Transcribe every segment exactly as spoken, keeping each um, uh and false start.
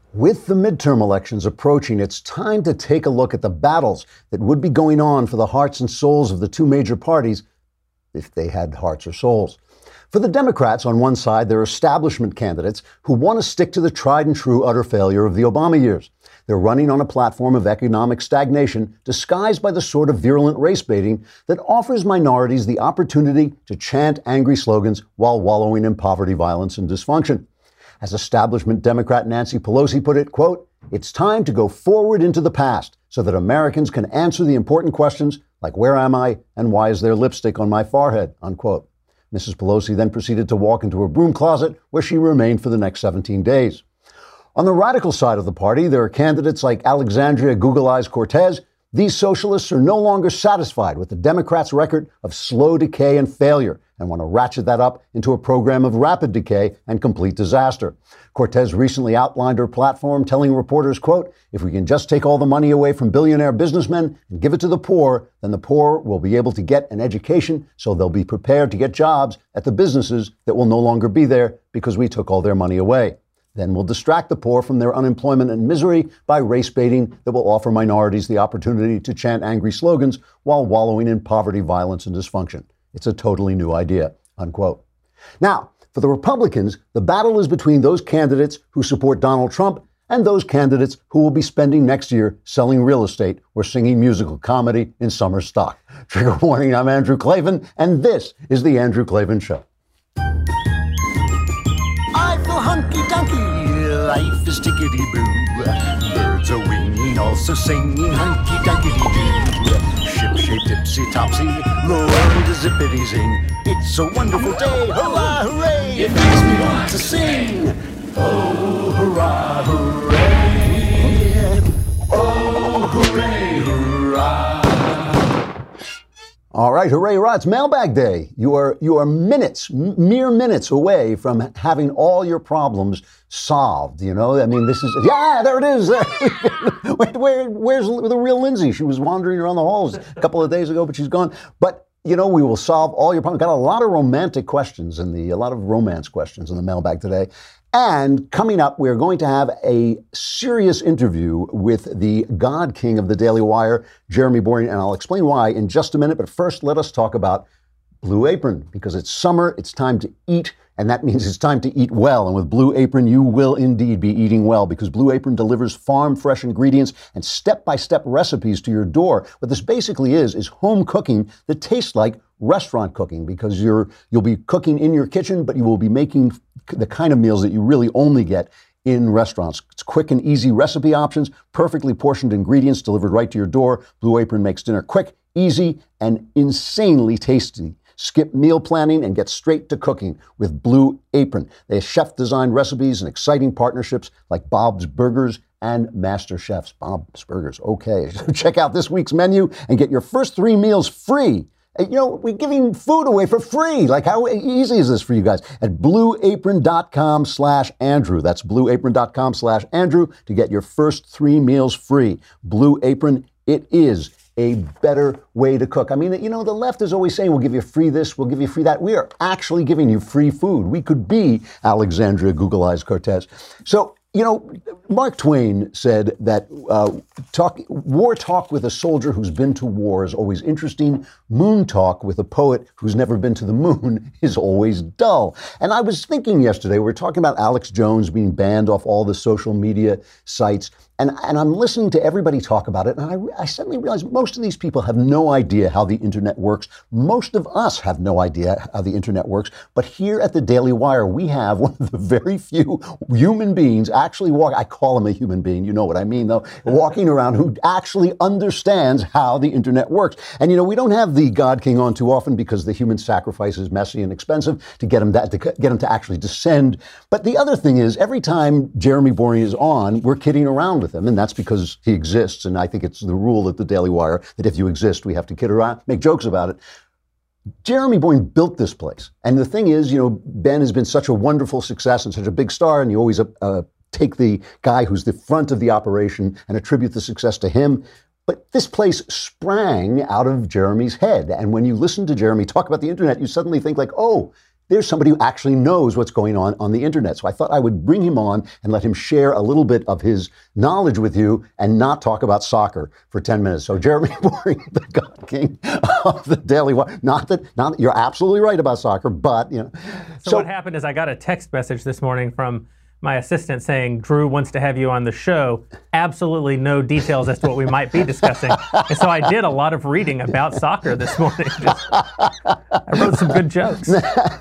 With the midterm elections approaching, it's time to take a look at the battles that would be going on for the hearts and souls of the two major parties, if they had hearts or souls. For the Democrats, on one side, there are establishment candidates who want to stick to the tried and true utter failure of the Obama years. They're running on a platform of economic stagnation disguised by the sort of virulent race baiting that offers minorities the opportunity to chant angry slogans while wallowing in poverty, violence, and dysfunction. As establishment Democrat Nancy Pelosi put it, quote, "It's time to go forward into the past so that Americans can answer the important questions like where am I and why is there lipstick on my forehead," unquote. Missus Pelosi then proceeded to walk into her broom closet where she remained for the next seventeen days. On the radical side of the party, there are candidates like Alexandria Google Eyes Cortez. These socialists are no longer satisfied with the Democrats' record of slow decay and failure and want to ratchet that up into a program of rapid decay and complete disaster. Cortez recently outlined her platform, telling reporters, quote, "If we can just take all the money away from billionaire businessmen and give it to the poor, then the poor will be able to get an education so they'll be prepared to get jobs at the businesses that will no longer be there because we took all their money away. Then we'll distract the poor from their unemployment and misery by race baiting that will offer minorities the opportunity to chant angry slogans while wallowing in poverty, violence, and dysfunction. It's a totally new idea," unquote. Now, for the Republicans, the battle is between those candidates who support Donald Trump and those candidates who will be spending next year selling real estate or singing musical comedy in summer stock. Trigger warning, I'm Andrew Klavan, and this is The Andrew Klavan Show. I feel hunky-dunky, life is tickety-boo. Birds are winging, also singing hunky-dunky-doo. Ship-shaped, ipsy-topsy, the world is zippity-zing. It's a wonderful day, hurrah, hooray! It makes me want to sing. Oh, hurrah, hooray! Oh, hooray, hurrah! All right, hooray, hurrah, it's Mailbag Day. You are you are minutes, m- mere minutes away from having all your problems solved, you know? I mean, this is, yeah, there it is. Wait, where, where's the real Lindsay? She was wandering around the halls a couple of days ago, but she's gone. But, you know, we will solve all your problems. Got a lot of romantic questions in the, a lot of romance questions in the mailbag today. And coming up, we're going to have a serious interview with the God King of the Daily Wire, Jeremy Boring, and I'll explain why in just a minute. But first, let us talk about Blue Apron, because it's summer, it's time to eat, and that means it's time to eat well. And with Blue Apron, you will indeed be eating well, because Blue Apron delivers farm-fresh ingredients and step-by-step recipes to your door. What this basically is, is home cooking that tastes like restaurant cooking, because you're, you'll be cooking in your kitchen, but you will be making the kind of meals that you really only get in restaurants. It's quick and easy recipe options, perfectly portioned ingredients delivered right to your door. Blue Apron makes dinner quick, easy, and insanely tasty. Skip meal planning and get straight to cooking with Blue Apron. They have chef-designed recipes and exciting partnerships like Bob's Burgers and Master Chef's Bob's Burgers. Okay, so check out this week's menu and get your first three meals free. You know, we're giving food away for free. Like, how easy is this for you guys? At blueapron.com slash Andrew. That's blueapron.com slash Andrew to get your first three meals free. Blue Apron, it is a better way to cook. I mean, you know, the left is always saying, we'll give you free this, we'll give you free that. We are actually giving you free food. We could be Alexandria Google Eyes Cortez. So, you know, Mark Twain said that uh, talk, war talk with a soldier who's been to war is always interesting. Moon talk with a poet who's never been to the moon is always dull. And I was thinking yesterday, we were talking about Alex Jones being banned off all the social media sites. And, and I'm listening to everybody talk about it, and I, I suddenly realized most of these people have no idea how the internet works. Most of us have no idea how the internet works. But here at the Daily Wire, we have one of the very few human beings actually walk. I call him a human being, you know what I mean, though, walking around who actually understands how the internet works. And, you know, we don't have the God King on too often because the human sacrifice is messy and expensive to get him that, to get him to actually descend. But the other thing is, every time Jeremy Boring is on, we're kidding around with him, and that's because he exists. And I think it's the rule at the Daily Wire that if you exist, we have to kid around, make jokes about it. Jeremy Boring built this place. And the thing is, you know, Ben has been such a wonderful success and such a big star, and you always uh, take the guy who's the front of the operation and attribute the success to him. But this place sprang out of Jeremy's head. And when you listen to Jeremy talk about the internet, you suddenly think like, oh, there's somebody who actually knows what's going on on the internet. So I thought I would bring him on and let him share a little bit of his knowledge with you and not talk about soccer for ten minutes. So Jeremy Boring, the God King of the Daily Wire. Not that, not that you're absolutely right about soccer, but, you know. So, so what happened is I got a text message this morning from my assistant saying, Drew wants to have you on the show. Absolutely no details as to what we might be discussing. And so I did a lot of reading about soccer this morning. Just, I wrote some good jokes.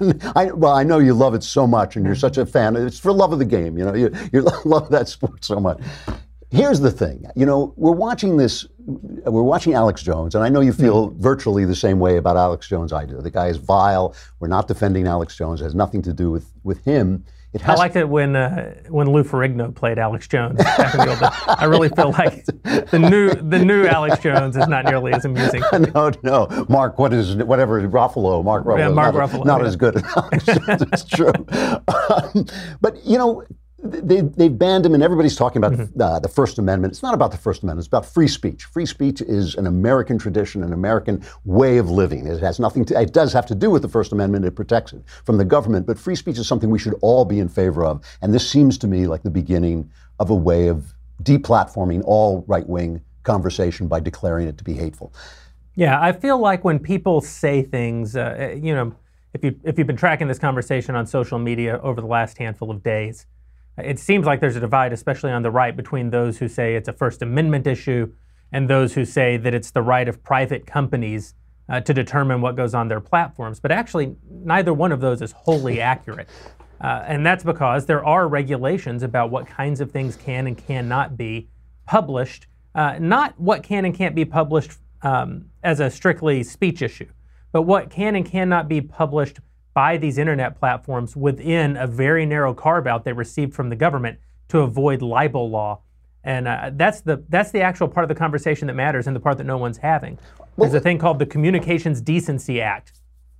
I, well, I know you love it so much, and you're such a fan. It's for love of the game. You know, you, you love that sport so much. Here's the thing. You know, we're watching this. We're watching Alex Jones, and I know you feel mm-hmm. virtually the same way about Alex Jones I do. The guy is vile. We're not defending Alex Jones. It has nothing to do with, with him. It I liked it when uh, when Lou Ferrigno played Alex Jones back in the old days. I really feel like the new the new Alex Jones is not nearly as amusing. No, no, Mark, what is whatever Ruffalo, Mark Ruffalo, yeah, Mark not, Ruffalo, not yeah. as good as Alex Jones. It's true, um, but you know. They, they banned him, and everybody's talking about mm-hmm. uh, the First Amendment. It's not about the First Amendment. It's about free speech. Free speech is an American tradition, an American way of living. It has nothing to, it does have to do with the First Amendment. It protects it from the government, but free speech is something we should all be in favor of. And this seems to me like the beginning of a way of deplatforming all right-wing conversation by declaring it to be hateful. Yeah, I feel like when people say things, uh, you know, if you if you've been tracking this conversation on social media over the last handful of days, it seems like there's a divide, especially on the right, between those who say it's a First Amendment issue and those who say that it's the right of private companies uh, to determine what goes on their platforms. But actually, neither one of those is wholly accurate. Uh, and that's because there are regulations about what kinds of things can and cannot be published, uh, not what can and can't be published um, as a strictly speech issue, but what can and cannot be published by these internet platforms within a very narrow carve-out they received from the government to avoid libel law. And uh, that's the that's the actual part of the conversation that matters and the part that no one's having. There's a thing called the Communications Decency Act.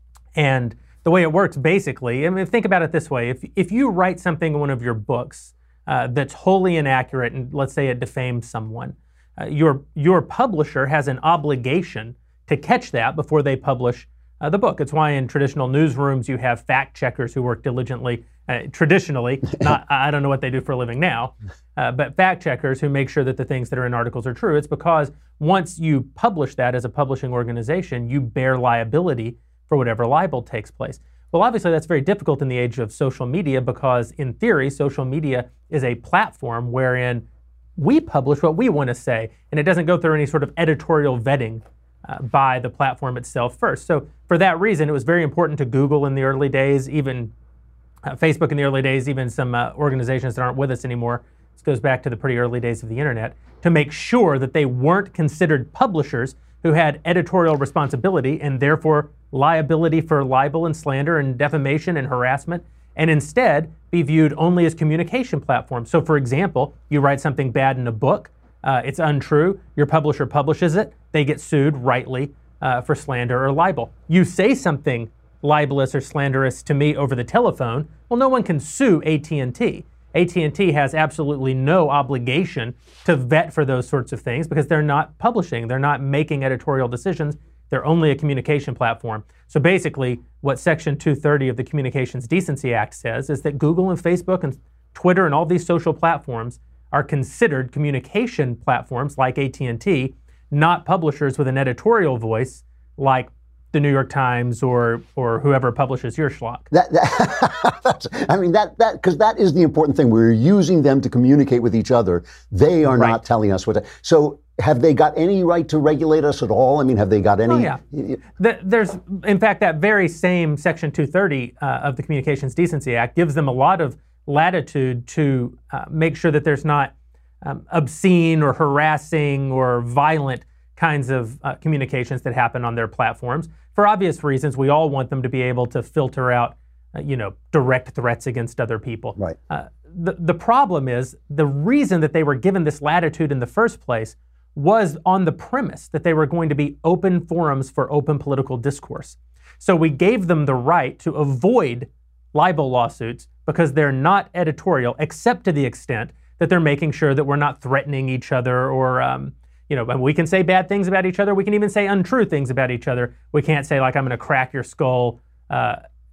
And the way it works, basically, I mean, think about it this way. If, if you write something in one of your books uh, that's wholly inaccurate, and let's say it defames someone, uh, your, your publisher has an obligation to catch that before they publish Uh, the book. It's why in traditional newsrooms you have fact checkers who work diligently, uh, traditionally, not, I don't know what they do for a living now, uh, but fact checkers who make sure that the things that are in articles are true. It's because once you publish that as a publishing organization, you bear liability for whatever libel takes place. Well, obviously that's very difficult in the age of social media because in theory, social media is a platform wherein we publish what we want to say, and it doesn't go through any sort of editorial vetting Uh, by the platform itself first. So for that reason, it was very important to Google in the early days, even uh, Facebook in the early days, even some uh, organizations that aren't with us anymore. This goes back to the pretty early days of the internet, to make sure that they weren't considered publishers who had editorial responsibility and therefore liability for libel and slander and defamation and harassment, and instead be viewed only as communication platforms. So for example, you write something bad in a book, Uh, it's untrue, your publisher publishes it, they get sued rightly uh, for slander or libel. You say something libelous or slanderous to me over the telephone, well, no one can sue A T and T. A T and T has absolutely no obligation to vet for those sorts of things because they're not publishing, they're not making editorial decisions, they're only a communication platform. So basically, what Section two thirty of the Communications Decency Act says is that Google and Facebook and Twitter and all these social platforms are considered communication platforms like A T and T, not publishers with an editorial voice like the New York Times or or whoever publishes your schlock. That, that that's, I mean, that that because that is the important thing. We're using them to communicate with each other. They are right. not telling us what to. So have they got any right to regulate us at all? I mean, have they got any? Oh, yeah. The, there's, in fact, that very same Section two thirty uh, of the Communications Decency Act gives them a lot of latitude to uh, make sure that there's not um, obscene or harassing or violent kinds of uh, communications that happen on their platforms. For obvious reasons, we all want them to be able to filter out, uh, you know, direct threats against other people. Right. Uh, the, the problem is the reason that they were given this latitude in the first place was on the premise that they were going to be open forums for open political discourse. So we gave them the right to avoid libel lawsuits because they're not editorial, except to the extent that they're making sure that we're not threatening each other or, um, you know, we can say bad things about each other. We can even say untrue things about each other. We can't say, like, I'm going to crack your skull uh,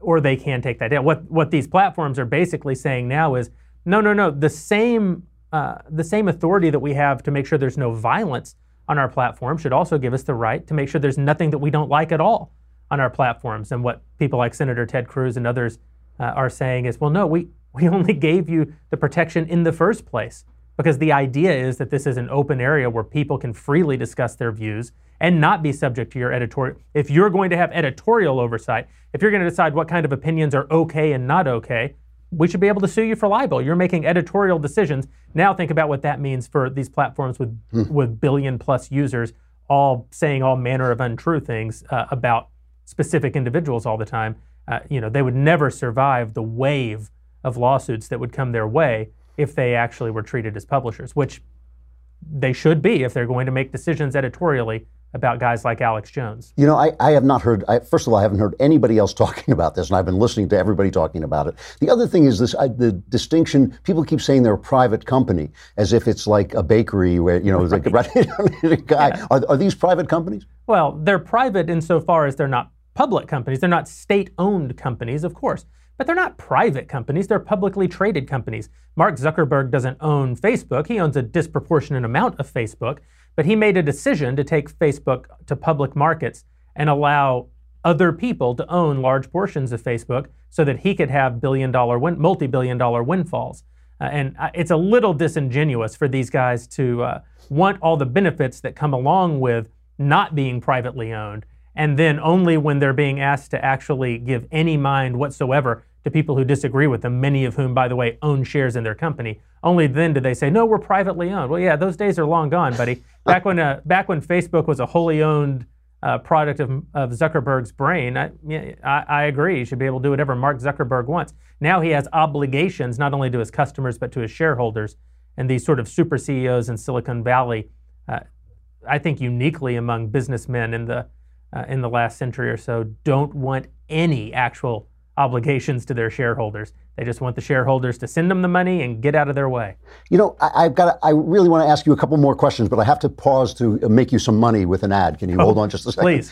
or they can take that down. What what these platforms are basically saying now is, no, no, no. The same uh, the same authority that we have to make sure there's no violence on our platform should also give us the right to make sure there's nothing that we don't like at all on our platforms. And what people like Senator Ted Cruz and others uh, are saying is, well, no, we we only gave you the protection in the first place because the idea is that this is an open area where people can freely discuss their views and not be subject to your editorial. If you're going to have editorial oversight, if you're going to decide what kind of opinions are okay and not okay, we should be able to sue you for libel. You're making editorial decisions. Now think about what that means for these platforms with mm. with billion plus users, all saying all manner of untrue things uh, about specific individuals all the time. Uh, you know, they would never survive the wave of lawsuits that would come their way if they actually were treated as publishers, which they should be if they're going to make decisions editorially about guys like Alex Jones. You know, I, I have not heard, I, first of all, I haven't heard anybody else talking about this, and I've been listening to everybody talking about it. The other thing is this, I, the distinction, people keep saying they're a private company, as if it's like a bakery where, you know, it's like, right, a guy. Yeah. Are, are these private companies? Well, they're private insofar as they're not public companies. They're not state-owned companies, of course. But they're not private companies, they're publicly traded companies. Mark Zuckerberg doesn't own Facebook, he owns a disproportionate amount of Facebook, but he made a decision to take Facebook to public markets and allow other people to own large portions of Facebook so that he could have billion dollar, win, multi-billion dollar windfalls. Uh, and it's a little disingenuous for these guys to uh, want all the benefits that come along with not being privately owned, and then only when they're being asked to actually give any mind whatsoever to people who disagree with them, many of whom, by the way, own shares in their company, only then do they say, no, we're privately owned. Well, yeah, those days are long gone, buddy. Back when uh, back when Facebook was a wholly owned uh, product of, of Zuckerberg's brain, I, I, I agree. You should be able to do whatever Mark Zuckerberg wants. Now he has obligations not only to his customers, but to his shareholders. And these sort of super C E Os in Silicon Valley, uh, I think uniquely among businessmen in the Uh, in the last century or so, don't want any actual obligations to their shareholders. They just want the shareholders to send them the money and get out of their way. You know, I, I've got. To, I really want to ask you a couple more questions, but I have to pause to make you some money with an ad. Can you oh, hold on just a second? Please.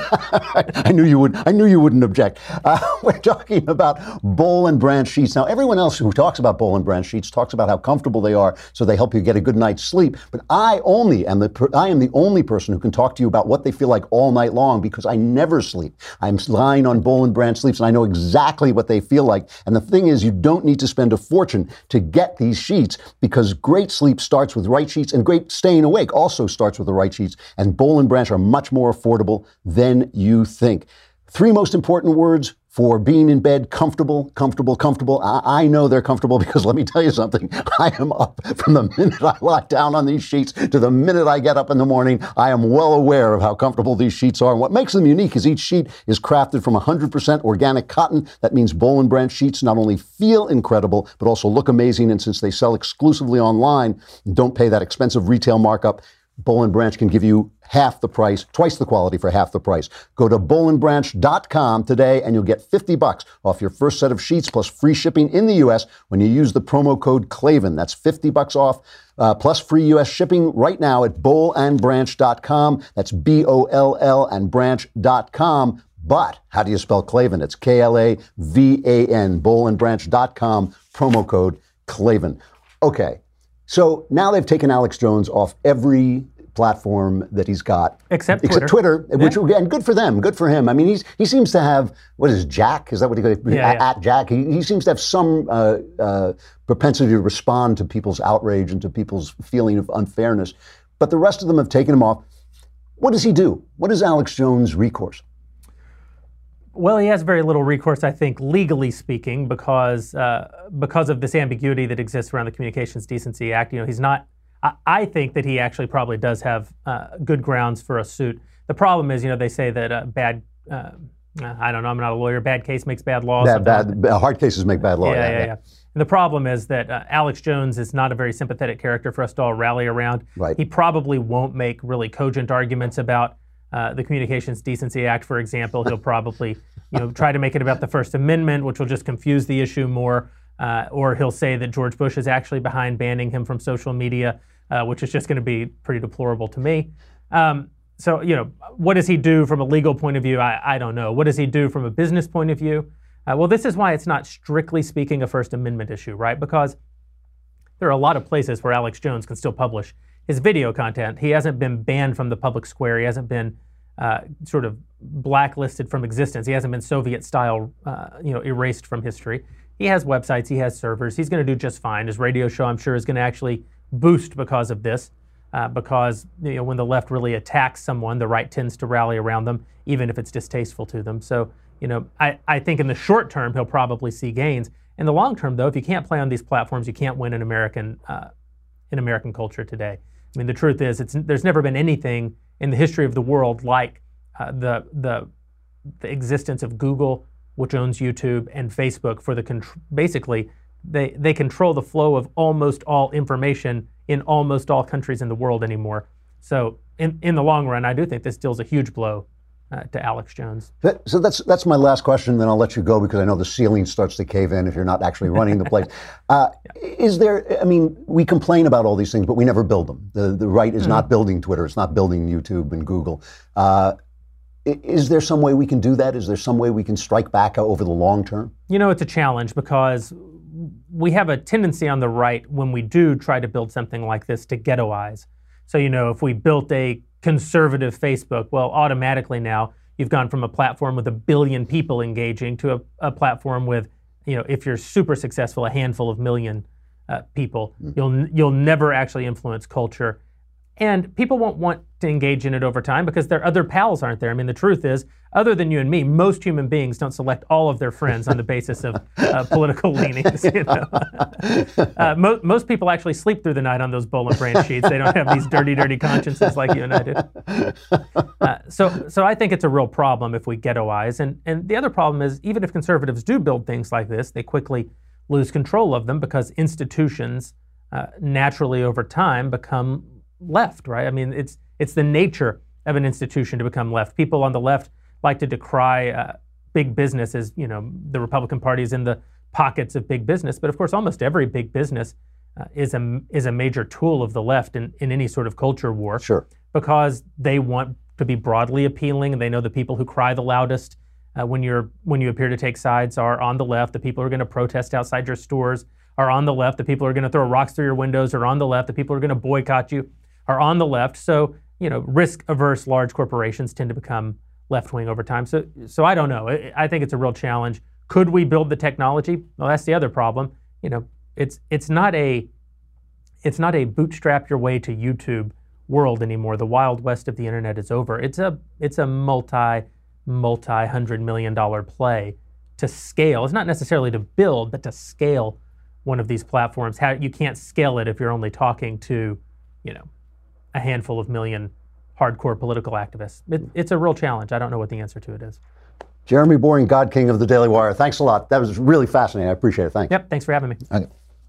I knew you would. I knew you wouldn't object. Uh, we're talking about Boll and Branch sheets. Now, everyone else who talks about Boll and Branch sheets talks about how comfortable they are, so they help you get a good night's sleep. But I only am the. I am the only person who can talk to you about what they feel like all night long because I never sleep. I'm lying on Boll and Branch sleeps, and I know exactly what they feel like. And the thing is, you don't need to spend a fortune to get these sheets because great sleep starts with right sheets, and great staying awake also starts with the right sheets. And Boll and Branch are much more affordable than you think. Three most important words for being in bed: comfortable, comfortable, comfortable. I, I know they're comfortable because let me tell you something. I am up from the minute I lie down on these sheets to the minute I get up in the morning. I am well aware of how comfortable these sheets are. And what makes them unique is each sheet is crafted from one hundred percent organic cotton. That means Boll and Branch sheets not only feel incredible, but also look amazing. And since they sell exclusively online, don't pay that expensive retail markup, Boll and Branch can give you half the price, twice the quality for half the price. Go to boll and branch dot com today and you'll get fifty bucks off your first set of sheets plus free shipping in the U S when you use the promo code Klavan. That's fifty bucks off uh, plus free U S shipping right now at boll and branch dot com. That's B O L L and branch dot com. But how do you spell Klavan? It's K L A V A N, boll and branch dot com, promo code Klavan. Okay. So now they've taken Alex Jones off every platform that he's got. Except Except Twitter. Twitter, which, yeah. And good for them, good for him. I mean, he's he seems to have, what is Jack? Is that what he goes, yeah, at, yeah. at Jack? He, he seems to have some uh, uh, propensity to respond to people's outrage and to people's feeling of unfairness. But the rest of them have taken him off. What does he do? What is Alex Jones' recourse? Well, he has very little recourse, I think, legally speaking, because uh, because of this ambiguity that exists around the Communications Decency Act. You know, he's not. I, I think that he actually probably does have uh, good grounds for a suit. The problem is, you know, they say that uh, bad. Uh, I don't know. I'm not a lawyer. Bad case makes bad law. Bad, bad, hard cases make bad law. Yeah, yeah, yeah. yeah. yeah. And the problem is that uh, Alex Jones is not a very sympathetic character for us to all rally around. Right. He probably won't make really cogent arguments about Uh, the Communications Decency Act, for example. He'll probably, you know, try to make it about the First Amendment, which will just confuse the issue more. Uh, or he'll say that George Bush is actually behind banning him from social media, uh, which is just going to be pretty deplorable to me. Um, so, you know, what does he do from a legal point of view? I, I don't know. What does he do from a business point of view? Uh, well, this is why it's not strictly speaking a First Amendment issue, right? Because there are a lot of places where Alex Jones can still publish his video content. He hasn't been banned from the public square. He hasn't been uh, sort of blacklisted from existence. He hasn't been Soviet-style, uh, you know, erased from history. He has websites. He has servers. He's going to do just fine. His radio show, I'm sure, is going to actually boost because of this. Uh, because you know, when the left really attacks someone, the right tends to rally around them, even if it's distasteful to them. So, you know, I, I think in the short term, he'll probably see gains. In the long term, though, if you can't play on these platforms, you can't win in American uh, in American culture today. I mean, the truth is, it's there's never been anything in the history of the world like uh, the the the existence of Google, which owns YouTube, and Facebook for the contr- basically they they control the flow of almost all information in almost all countries in the world anymore. So in in the long run, I do think this deals a huge blow Uh, to Alex Jones. So that's that's my last question, then I'll let you go because I know the ceiling starts to cave in if you're not actually running the place. Uh, yeah. Is there, I mean, we complain about all these things, but we never build them. The, the right is mm-hmm. not building Twitter, it's not building YouTube and Google. Uh, is there some way we can do that? Is there some way we can strike back over the long term? You know, it's a challenge because we have a tendency on the right when we do try to build something like this to ghettoize. So, you know, if we built a conservative Facebook, well, automatically now you've gone from a platform with a billion people engaging to a, a platform with, you know, if you're super successful, a handful of million uh, people. Mm. You'll you'll never actually influence culture. And people won't want to engage in it over time because their other pals aren't there. I mean, the truth is, other than you and me, most human beings don't select all of their friends on the basis of uh, political leanings. You know? uh, mo- most people actually sleep through the night on those Bowl and Branch sheets. They don't have these dirty, dirty consciences like you and I do. Uh, so, so I think it's a real problem if we ghettoize. And, and the other problem is, even if conservatives do build things like this, they quickly lose control of them because institutions uh, naturally over time become left, right? I mean, it's it's the nature of an institution to become left. People on the left like to decry uh, big business as, you know, the Republican Party is in the pockets of big business. But of course, almost every big business uh, is a is a major tool of the left in, in any sort of culture war. Sure. Because they want to be broadly appealing, and they know the people who cry the loudest uh, when you're when you appear to take sides are on the left. The people who are going to protest outside your stores are on the left. The people who are going to throw rocks through your windows are on the left. The people who are going to boycott you are on the left. So, you know, risk-averse large corporations tend to become left-wing over time. So, so I don't know. I, I think it's a real challenge. Could we build the technology? Well, that's the other problem. You know, it's it's not a it's not a bootstrap your way to YouTube world anymore. The Wild West of the internet is over. It's a it's a multi multi hundred million dollar play to scale. It's not necessarily to build, but to scale one of these platforms. How you can't scale it if you're only talking to, you know, a handful of million hardcore political activists. It, it's a real challenge. I don't know what the answer to it is. Jeremy Boring, God King of the Daily Wire. Thanks a lot. That was really fascinating. I appreciate it. Thanks. Yep. Thanks for having me. Okay.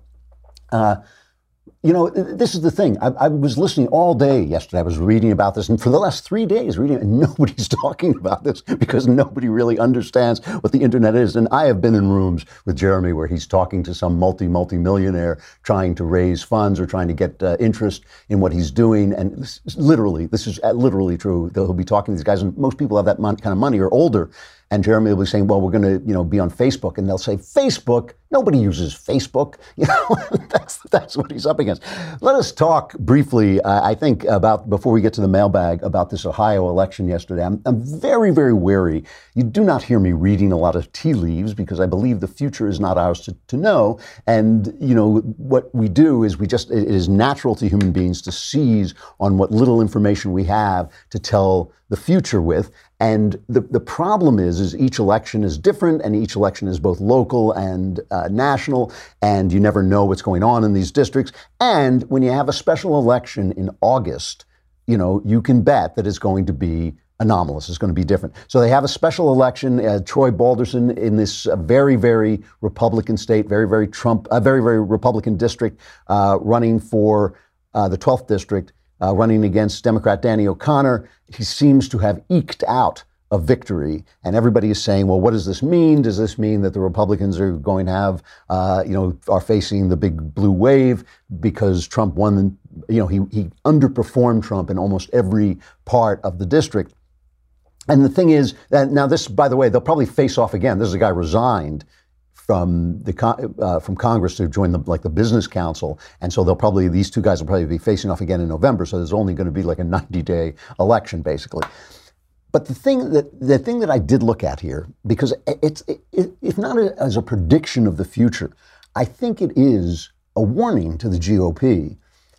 Uh, you know, this is the thing. I, I was listening all day yesterday. I was reading about this, and for the last three days, reading, and nobody's talking about this because nobody really understands what the internet is. And I have been in rooms with Jeremy where he's talking to some multi, multi-millionaire trying to raise funds or trying to get uh, interest in what he's doing. And this is literally, this is literally true. He'll be talking to these guys, and most people have that mon- kind of money or older. And Jeremy will be saying, well, we're going to, you know, be on Facebook. And they'll say, Facebook? Nobody uses Facebook. You know, that's that's what he's up against. Let us talk briefly, uh, I think, about, before we get to the mailbag, about this Ohio election yesterday. I'm, I'm very, very wary. You do not hear me reading a lot of tea leaves because I believe the future is not ours to, to know. And, you know, what we do is we just, it is natural to human beings to seize on what little information we have to tell the future with. And the, the problem is, is each election is different, and each election is both local and uh, national, and you never know what's going on in these districts. And when you have a special election in August, you know, you can bet that it's going to be anomalous. It's going to be different. So they have a special election. Uh, Troy Balderson in this uh, very, very Republican state, very, very Trump, a uh, very, very Republican district, uh, running for uh, the twelfth district. Uh, running against Democrat Danny O'Connor. He seems to have eked out a victory. And everybody is saying, well, what does this mean? Does this mean that the Republicans are going to have, uh, you know, are facing the big blue wave because Trump won, you know, he, he underperformed Trump in almost every part of the district. And the thing is that now this, by the way, they'll probably face off again. This is a guy resigned from the uh, from Congress to join the like the business council, and so they'll probably these two guys will probably be facing off again in November. So there's only going to be like a ninety day election basically. But the thing that the thing that I did look at here, because it's it, it, if not a, as a prediction of the future, I think it is a warning to the G O P.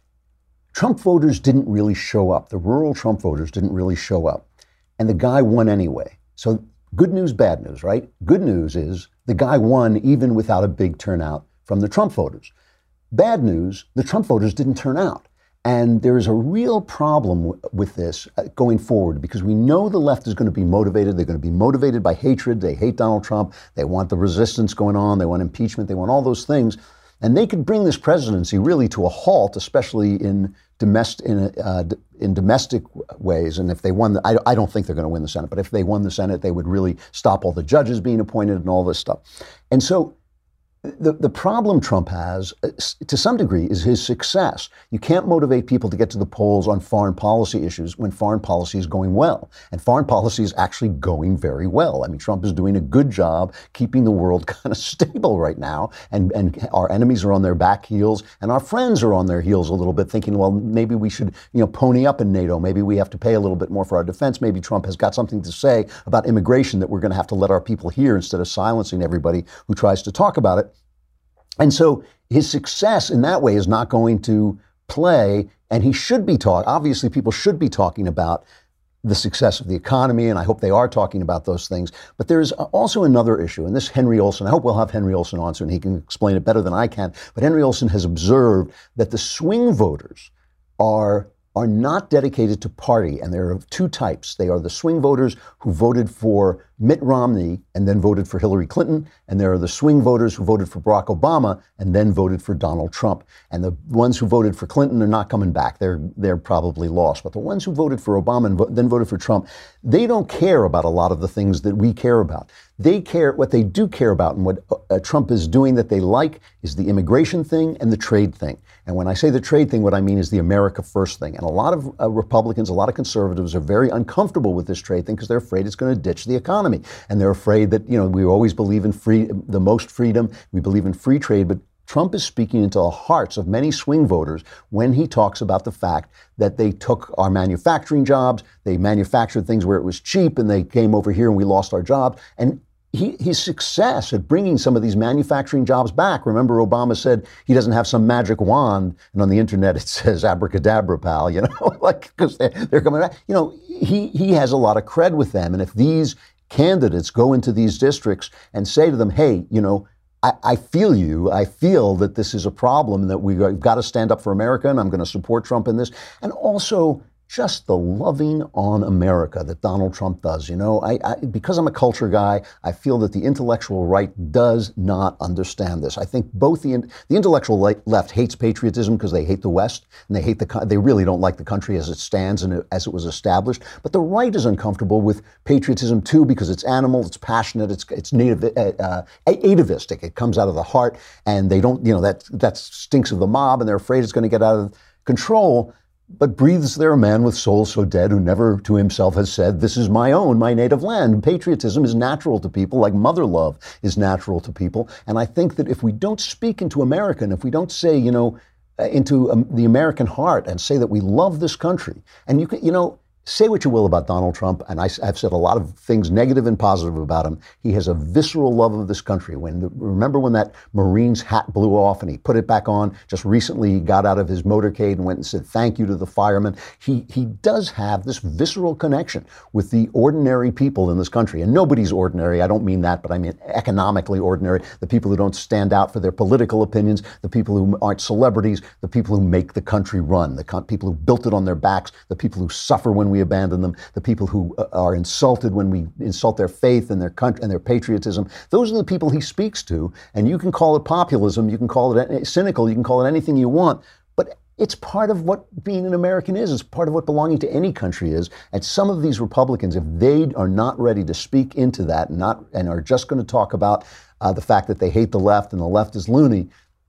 Trump voters didn't really show up. The rural Trump voters didn't really show up. And the guy won anyway. So good news, bad news, right? Good news is the guy won even without a big turnout from the Trump voters. Bad news, the Trump voters didn't turn out. And there is a real problem w- with this uh, going forward because we know the left is going to be motivated. They're going to be motivated by hatred. They hate Donald Trump. They want the resistance going on. They want impeachment. They want all those things. And they could bring this presidency really to a halt, especially in domestic in, uh, in domestic ways. And if they won, the, I, I don't think they're going to win the Senate, but if they won the Senate, they would really stop all the judges being appointed and all this stuff. And so the, the problem Trump has, uh, to some degree, is his success. You can't motivate people to get to the polls on foreign policy issues when foreign policy is going well. And foreign policy is actually going very well. I mean, Trump is doing a good job keeping the world kind of stable right now. And, and our enemies are on their back heels, and our friends are on their heels a little bit, thinking, well, maybe we should, you know, pony up in NATO. Maybe we have to pay a little bit more for our defense. Maybe Trump has got something to say about immigration that we're going to have to let our people hear instead of silencing everybody who tries to talk about it. And so his success in that way is not going to play, and he should be talking. Obviously, people should be talking about the success of the economy, and I hope they are talking about those things. But there's also another issue, and this Henry Olsen, I hope we'll have Henry Olsen on soon. He can explain it better than I can. But Henry Olsen has observed that the swing voters are are not dedicated to party, and there are two types. They are the swing voters who voted for Mitt Romney and then voted for Hillary Clinton, and there are the swing voters who voted for Barack Obama and then voted for Donald Trump. And the ones who voted for Clinton are not coming back. They're they're probably lost. But the ones who voted for Obama and vo- then voted for Trump, they don't care about a lot of the things that we care about. They care, what they do care about and what uh, Trump is doing that they like is the immigration thing and the trade thing. And when I say the trade thing, what I mean is the America First thing. And a lot of uh, Republicans, a lot of conservatives are very uncomfortable with this trade thing because they're afraid it's going to ditch the economy. And they're afraid that, you know, we always believe in free, the most freedom. We believe in free trade. But Trump is speaking into the hearts of many swing voters when he talks about the fact that they took our manufacturing jobs, they manufactured things where it was cheap, and they came over here and we lost our jobs. And He, his success at bringing some of these manufacturing jobs back. Remember, Obama said he doesn't have some magic wand, and on the internet it says abracadabra, pal, you know, like, because they're, they're coming back. You know, he, he has a lot of cred with them. And if these candidates go into these districts and say to them, hey, you know, I, I feel you, I feel that this is a problem and that we've got to stand up for America, and I'm going to support Trump in this. And also, just the loving on America that Donald Trump does. You know, I, I, because I'm a culture guy, I feel that the intellectual right does not understand this. I think both the the intellectual left hates patriotism because they hate the West and they hate the they really don't like the country as it stands and as it was established. But the right is uncomfortable with patriotism too because it's animal, it's passionate, it's it's native, uh, atavistic. It comes out of the heart, and they don't, you know, that that stinks of the mob, and they're afraid it's going to get out of control. But breathes there a man with soul so dead who never to himself has said, this is my own, my native land. Patriotism is natural to people like mother love is natural to people. And I think that if we don't speak into America, and if we don't say, you know, uh, into um, the American heart and say that we love this country, and you can, you know, say what you will about Donald Trump, and I, I've said a lot of things negative and positive about him. He has a visceral love of this country. When the, remember when that Marine's hat blew off and he put it back on? Just recently, he got out of his motorcade and went and said thank you to the firemen. He he does have this visceral connection with the ordinary people in this country, and nobody's ordinary. I don't mean that, but I mean economically ordinary. The people who don't stand out for their political opinions, the people who aren't celebrities, the people who make the country run, the con- people who built it on their backs, the people who suffer when we abandon them, the people who are insulted when we insult their faith and their country and their patriotism. Those are the people he speaks to. And you can call it populism, you can call it cynical, you can call it anything you want, but it's part of what being an American is. It's part of what belonging to any country is. And some of these Republicans, if they are not ready to speak into that and not and are just going to talk about uh, the fact that they hate the left and the left is loony,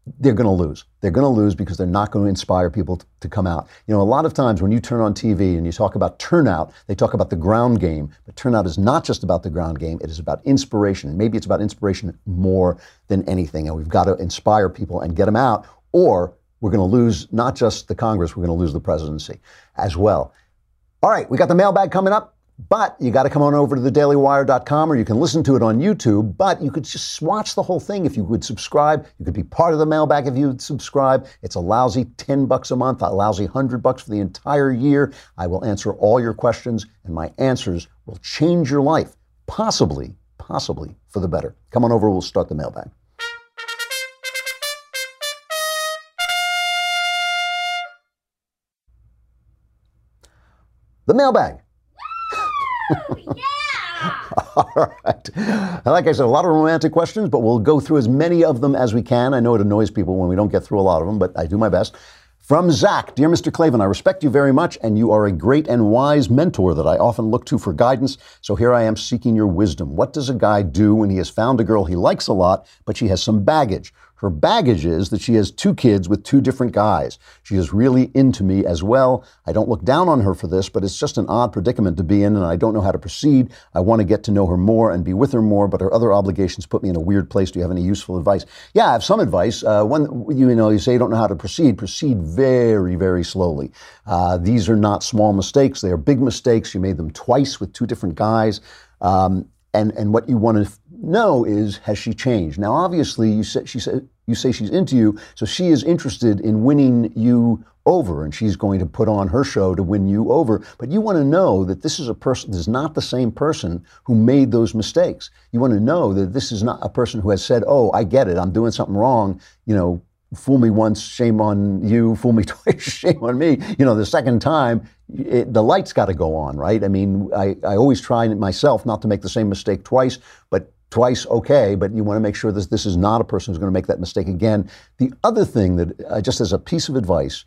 they're going to lose. They're going to lose because they're not going to inspire people to, to come out. You know, a lot of times when you turn on T V and you talk about turnout, they talk about the ground game. But turnout is not just about the ground game. It is about inspiration. Maybe it's about inspiration more than anything. And we've got to inspire people and get them out, or we're going to lose not just the Congress, we're going to lose the presidency as well. All right, we got the mailbag coming up. But you got to come on over to the daily wire dot com, or you can listen to it on YouTube. But you could just watch the whole thing if you would subscribe. You could be part of the mailbag if you would subscribe. It's a lousy ten bucks a month, a lousy one hundred bucks for the entire year. I will answer all your questions, and my answers will change your life, possibly, possibly for the better. Come on over, we'll start the mailbag. The mailbag. All right. Like I said, a lot of romantic questions, but we'll go through as many of them as we can. I know it annoys people when we don't get through a lot of them, but I do my best. From Zach, dear Mister Klavan, I respect you very much, and you are a great and wise mentor that I often look to for guidance. So here I am seeking your wisdom. What does a guy do when he has found a girl he likes a lot, but she has some baggage? Her baggage is that she has two kids with two different guys. She is really into me as well. I don't look down on her for this, but it's just an odd predicament to be in, and I don't know how to proceed. I want to get to know her more and be with her more, but her other obligations put me in a weird place. Do you have any useful advice? Yeah, I have some advice. Uh, one, you know, you say you don't know how to proceed. Proceed very, very slowly. Uh, these are not small mistakes. They are big mistakes. You made them twice with two different guys. Um, and, and what you want to know is, has she changed? Now, obviously, you said she said you say she's into you, so she is interested in winning you over, and she's going to put on her show to win you over. But you want to know that this is a person, this is not the same person who made those mistakes. You want to know that this is not a person who has said, "Oh, I get it, I'm doing something wrong," you know, fool me once, shame on you, fool me twice, shame on me. You know, the second time, it, the light's got to go on, right? I mean, I, I always try myself not to make the same mistake twice, but twice, okay, but you want to make sure that this is not a person who's going to make that mistake again. The other thing that, uh, just as a piece of advice,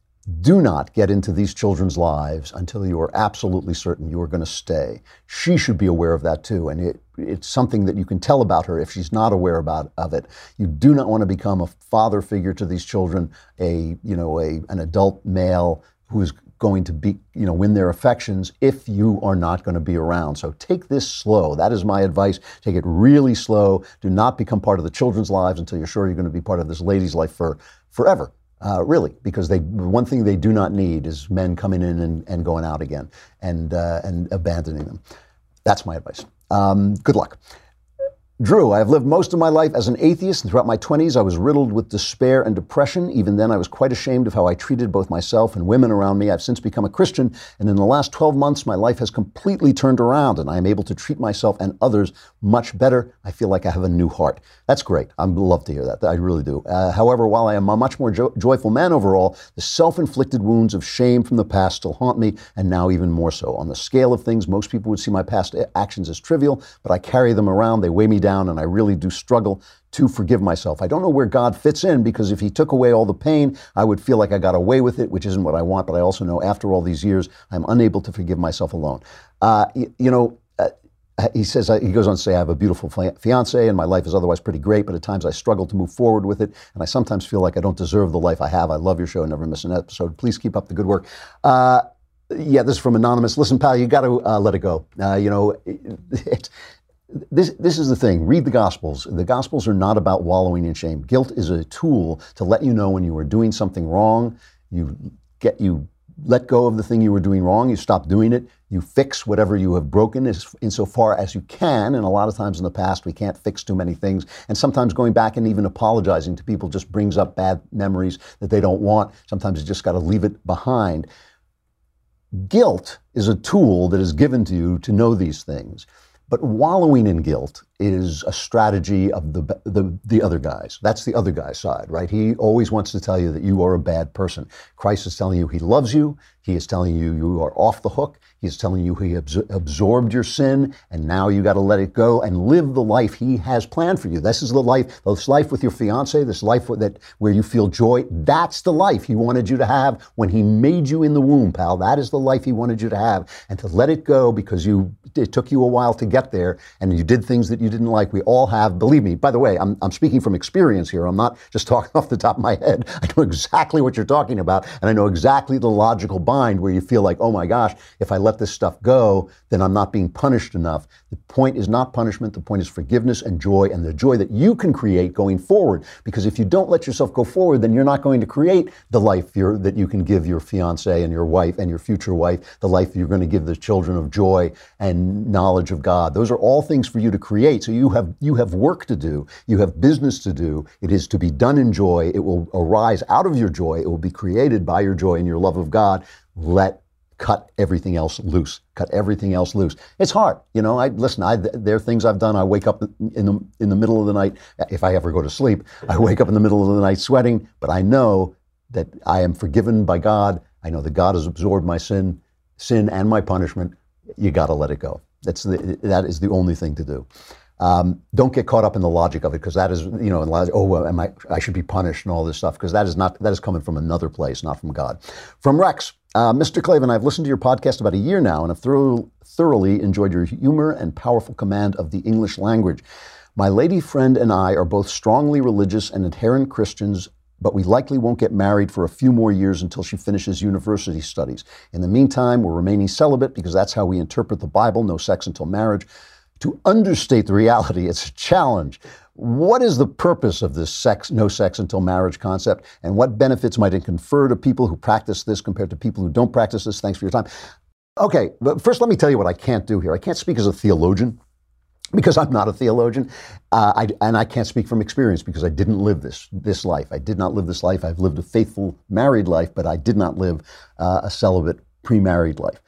do not get into these children's lives until you are absolutely certain you are going to stay. She should be aware of that too, and it, it's something that you can tell about her if she's not aware about of it. You do not want to become a father figure to these children, a you know a an adult male who is going to be, you know, win their affections if you are not going to be around. So take this slow. That is my advice. Take it really slow. Do not become part of the children's lives until you're sure you're going to be part of this lady's life for forever. Uh, really, because they one thing they do not need is men coming in and, and going out again and uh, and abandoning them. That's my advice. Um, good luck. Drew, I have lived most of my life as an atheist, and throughout my twenties, I was riddled with despair and depression. Even then, I was quite ashamed of how I treated both myself and women around me. I've since become a Christian, and in the last twelve months, my life has completely turned around, and I am able to treat myself and others much better. I feel like I have a new heart. That's great. I'd love to hear that. I really do. Uh, however, while I am a much more jo- joyful man overall, the self-inflicted wounds of shame from the past still haunt me, and now even more so. On the scale of things, most people would see my past actions as trivial, but I carry them around. They weigh me down. Down, and I really do struggle to forgive myself. I don't know where God fits in, because if he took away all the pain, I would feel like I got away with it, which isn't what I want. But I also know after all these years, I'm unable to forgive myself alone. Uh, you, you know, uh, he says, uh, he goes on to say, I have a beautiful fiance and my life is otherwise pretty great, but at times I struggle to move forward with it. And I sometimes feel like I don't deserve the life I have. I love your show. Never miss an episode. Please keep up the good work. Uh, yeah, this is from Anonymous. Listen, pal, you got to uh, let it go. Uh, you know, it, it, This this is the thing. Read the Gospels. The Gospels are not about wallowing in shame. Guilt is a tool to let you know when you are doing something wrong. You get you let go of the thing you were doing wrong. You stop doing it. You fix whatever you have broken as insofar as you can. And a lot of times in the past, we can't fix too many things. And sometimes going back and even apologizing to people just brings up bad memories that they don't want. Sometimes you just got to leave it behind. Guilt is a tool that is given to you to know these things. But wallowing in guilt is a strategy of the, the the other guys. That's the other guy's side, right? He always wants to tell you that you are a bad person. Christ is telling you he loves you. He is telling you you are off the hook. He is telling you he absor- absorbed your sin, and now you got to let it go and live the life he has planned for you. This is the life, this life with your fiance, this life that where you feel joy. That's the life he wanted you to have when he made you in the womb, pal. That is the life he wanted you to have, and to let it go because you it took you a while to get there, and you did things that you you didn't like. We all have, believe me, by the way, I'm, I'm speaking from experience here. I'm not just talking off the top of my head. I know exactly what you're talking about, and I know exactly the logical bind where you feel like, oh my gosh, if I let this stuff go, then I'm not being punished enough. The point is not punishment. The point is forgiveness and joy, and the joy that you can create going forward. Because if you don't let yourself go forward, then you're not going to create the life you're, that you can give your fiance and your wife and your future wife, the life you're going to give the children of joy and knowledge of God. Those are all things for you to create. So you have you have work to do. You have business to do. It is to be done in joy. It will arise out of your joy. It will be created by your joy and your love of God. Let cut everything else loose. Cut everything else loose. It's hard, you know. I listen. I there are things I've done. I wake up in the in the middle of the night. If I ever go to sleep, I wake up in the middle of the night sweating. But I know that I am forgiven by God. I know that God has absorbed my sin, sin and my punishment. You got to let it go. That's the, that is the only thing to do. Um, don't get caught up in the logic of it, because that is, you know, oh, well, am I, I should be punished and all this stuff, because that is not, that is coming from another place, not from God. From Rex, uh, Mister Klavan, I've listened to your podcast about a year now, and have thorough, thoroughly enjoyed your humor and powerful command of the English language. My lady friend and I are both strongly religious and adherent Christians, but we likely won't get married for a few more years until she finishes university studies. In the meantime, we're remaining celibate because that's how we interpret the Bible, no sex until marriage. To understate the reality, it's a challenge. What is the purpose of this sex, no sex until marriage concept, and what benefits might it confer to people who practice this compared to people who don't practice this? Thanks for your time. Okay, but first let me tell you what I can't do here. I can't speak as a theologian, because I'm not a theologian, uh, I, and I can't speak from experience because I didn't live this this life. I did not live this life. I've lived a faithful married life, but I did not live uh, a celibate pre-married life.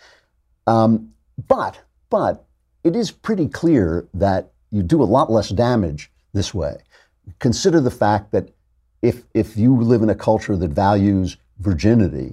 Um, but, but it is pretty clear that you do a lot less damage this way. Consider the fact that if if you live in a culture that values virginity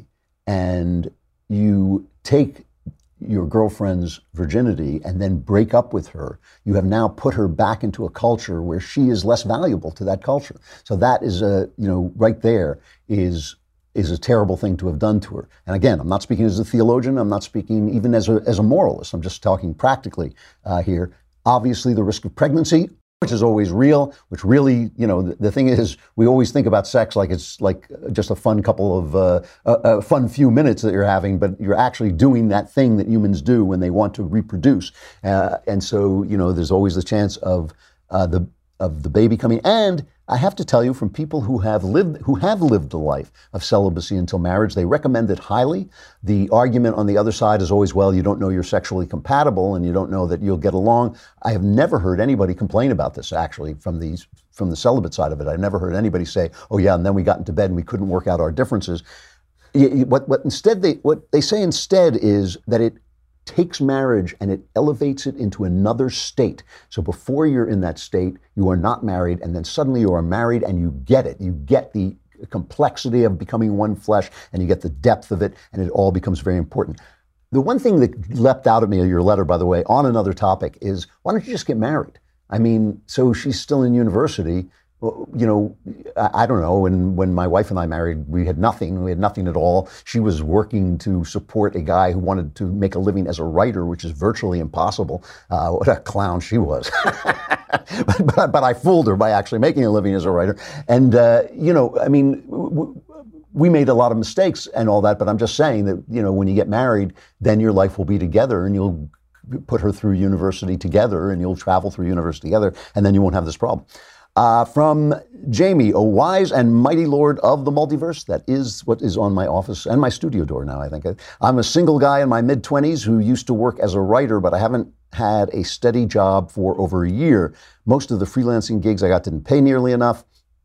and you take your girlfriend's virginity and then break up with her, you have now put her back into a culture where she is less valuable to that culture. So that is a, you know, right there is is a terrible thing to have done to her. And again, I'm not speaking as a theologian. I'm not speaking even as a as a moralist. I'm just talking practically uh, here. Obviously, the risk of pregnancy, which is always real, which really, you know, the, the thing is, we always think about sex like it's like just a fun couple of, uh, a, a fun few minutes that you're having, but you're actually doing that thing that humans do when they want to reproduce. Uh, and so, you know, there's always the chance of uh, the of the baby coming. And I have to tell you, from people who have lived who have lived a life of celibacy until marriage, they recommend it highly. The argument on the other side is always, well, you don't know you're sexually compatible and you don't know that you'll get along. I have never heard anybody complain about this, actually, from the from the celibate side of it. I've never heard anybody say, oh yeah, and then we got into bed and we couldn't work out our differences. What what instead they what they say instead is that it takes marriage and it elevates it into another state. So before you're in that state, you are not married, and then suddenly you are married and you get it. You get the complexity of becoming one flesh, and you get the depth of it, and it all becomes very important. The one thing that leapt out at me in your letter, by the way, on another topic is, why don't you just get married? I mean, so she's still in university. Well, you know, I, I don't know. When when my wife and I married, we had nothing. We had nothing at all. She was working to support a guy who wanted to make a living as a writer, which is virtually impossible. Uh, what a clown she was. but, but, but I fooled her by actually making a living as a writer. And, uh, you know, I mean, w- we made a lot of mistakes and all that. But I'm just saying that, you know, when you get married, then your life will be together, and you'll put her through university together, and you'll travel through university together, and then you won't have this problem. Uh, from Jamie, a wise and mighty Lord of the multiverse. That is what is on my office and my studio door now, I think. I'm a single guy in my mid-twenties who used to work as a writer, but I haven't had a steady job for over a year. Most of the freelancing gigs I got didn't pay nearly enough.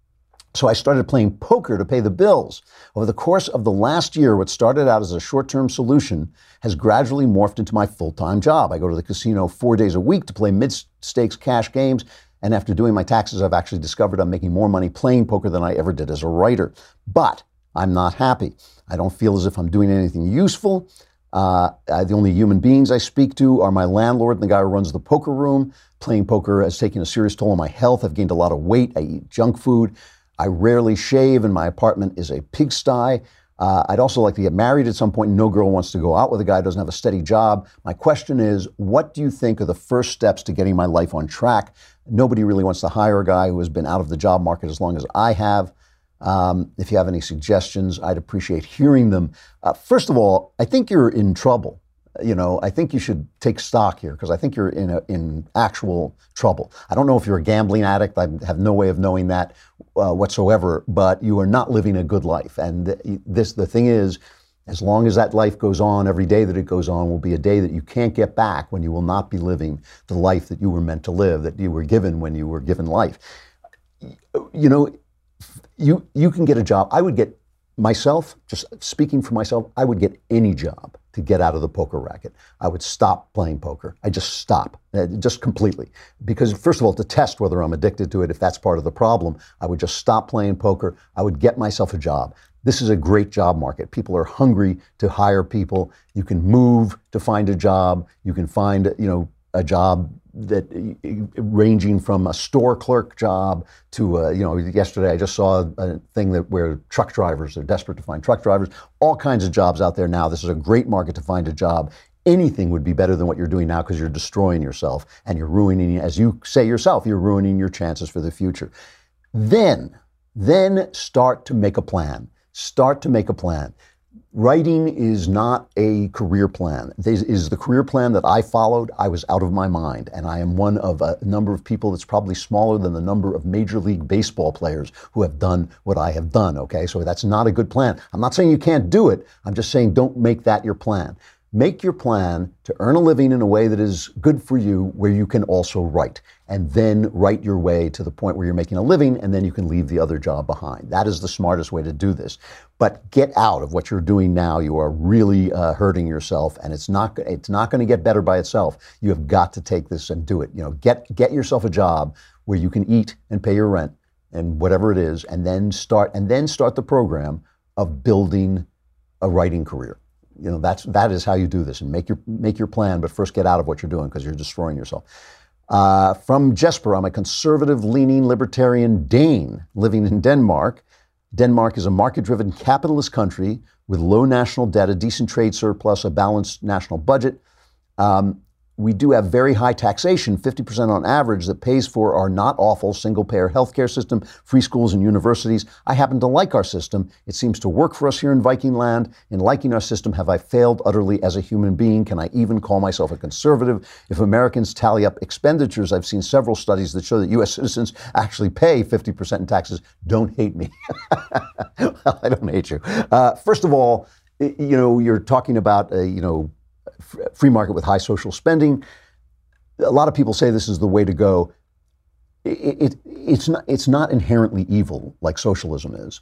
So I started playing poker to pay the bills. Over the course of the last year, what started out as a short-term solution has gradually morphed into my full-time job. I go to the casino four days a week to play mid-stakes cash games. And after doing my taxes, I've actually discovered I'm making more money playing poker than I ever did as a writer. But I'm not happy. I don't feel as if I'm doing anything useful. Uh, I, the only human beings I speak to are my landlord and the guy who runs the poker room. Playing poker has taken a serious toll on my health. I've gained a lot of weight. I eat junk food. I rarely shave, and my apartment is a pigsty. Uh, I'd also like to get married at some point. No girl wants to go out with a guy who doesn't have a steady job. My question is, what do you think are the first steps to getting my life on track? Nobody really wants to hire a guy who has been out of the job market as long as I have. Um, if you have any suggestions, I'd appreciate hearing them. Uh, first of all, I think you're in trouble. You know, I think you should take stock here because I think you're in a, in actual trouble. I don't know if you're a gambling addict. I have no way of knowing that uh, whatsoever, but you are not living a good life. And this, the thing is, as long as that life goes on, every day that it goes on will be a day that you can't get back, when you will not be living the life that you were meant to live, that you were given when you were given life. You know, you you can get a job. I would get, myself, just speaking for myself, I would get any job to get out of the poker racket. I would stop playing poker. I just stop, uh, just completely. Because first of all, to test whether I'm addicted to it, if that's part of the problem, I would just stop playing poker. I would get myself a job. This is a great job market. People are hungry to hire people. You can move to find a job. You can find, you know, a job that ranging from a store clerk job to, uh, you know, yesterday I just saw a thing that where truck drivers are desperate to find truck drivers, all kinds of jobs out there now. This is a great market to find a job. Anything would be better than what you're doing now because you're destroying yourself and you're ruining, as you say yourself, you're ruining your chances for the future. Then, then start to make a plan. Start to make a plan. Writing is not a career plan. This is the career plan that I followed. I was out of my mind, and I am one of a number of people that's probably smaller than the number of Major League Baseball players who have done what I have done, okay? So that's not a good plan. I'm not saying you can't do it. I'm just saying don't make that your plan. Make your plan to earn a living in a way that is good for you, where you can also write, and then write your way to the point where you're making a living, and then you can leave the other job behind. That is the smartest way to do this. But get out of what you're doing now. You are really uh, hurting yourself, and it's not it's not going to get better by itself. You have got to take this and do it. You know, get get yourself a job where you can eat and pay your rent and whatever it is, and then start and then start the program of building a writing career. You know, that's that is how you do this, and make your make your plan, but first get out of what you're doing because you're destroying yourself. Uh, from Jesper, I'm a conservative-leaning libertarian Dane living in Denmark. Denmark is a market-driven capitalist country with low national debt, a decent trade surplus, a balanced national budget. Um, we do have very high taxation, fifty percent on average, that pays for our not awful single-payer healthcare system, free schools and universities. I happen to like our system. It seems to work for us here in Viking land. In liking our system, have I failed utterly as a human being? Can I even call myself a conservative? If Americans tally up expenditures, I've seen several studies that show that U S citizens actually pay fifty percent in taxes. Don't hate me. Well, I don't hate you. Uh, first of all, you know, you're talking about, uh, you know, free market with high social spending. A lot of people say this is the way to go. It, it, it's not, it's not inherently evil like socialism is.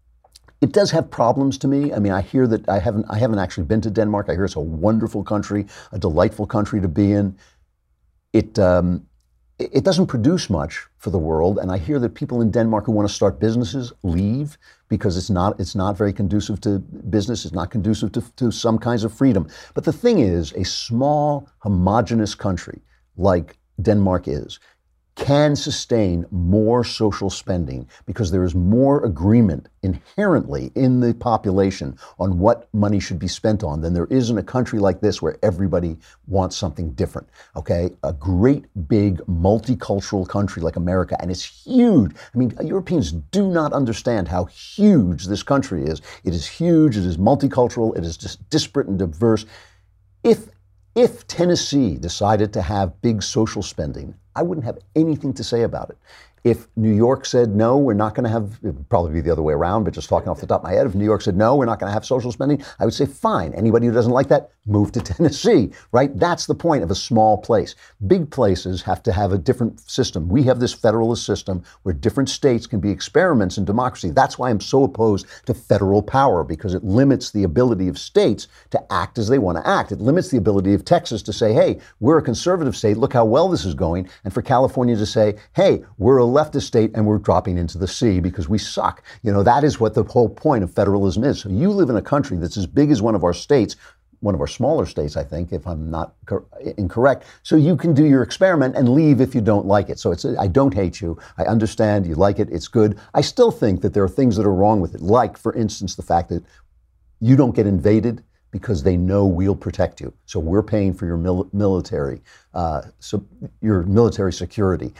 It does have problems to me. I mean, I hear that I haven't, I haven't actually been to Denmark. I hear it's a wonderful country, a delightful country to be in. It, um, it doesn't produce much for the world, and I hear that people in Denmark who want to start businesses leave because it's not it's not very conducive to business. It's not conducive to, to some kinds of freedom. But the thing is, a small, homogenous country like Denmark is can sustain more social spending because there is more agreement inherently in the population on what money should be spent on than there is in a country like this where everybody wants something different, okay? A great big multicultural country like America, and it's huge. I mean, Europeans do not understand how huge this country is. It is huge, it is multicultural, it is just disparate and diverse. If If Tennessee decided to have big social spending, I wouldn't have anything to say about it. If New York said, no, we're not going to have, it would probably be the other way around, but just talking off the top of my head, if New York said, no, we're not going to have social spending, I would say, fine. Anybody who doesn't like that, move to Tennessee, right? That's the point of a small place. Big places have to have a different system. We have this federalist system where different states can be experiments in democracy. That's why I'm so opposed to federal power, because it limits the ability of states to act as they want to act. It limits the ability of Texas to say, hey, we're a conservative state, look how well this is going, and for California to say, hey, we're a leftist state and we're dropping into the sea because we suck. You know, that is what the whole point of federalism is. So you live in a country that's as big as one of our states, one of our smaller states, I think, if I'm not cor- incorrect. So you can do your experiment and leave if you don't like it. So it's, I don't hate you. I understand you like it. It's good. I still think that there are things that are wrong with it. Like, for instance, the fact that you don't get invaded because they know we'll protect you. So we're paying for your mil- military, uh, so your military security.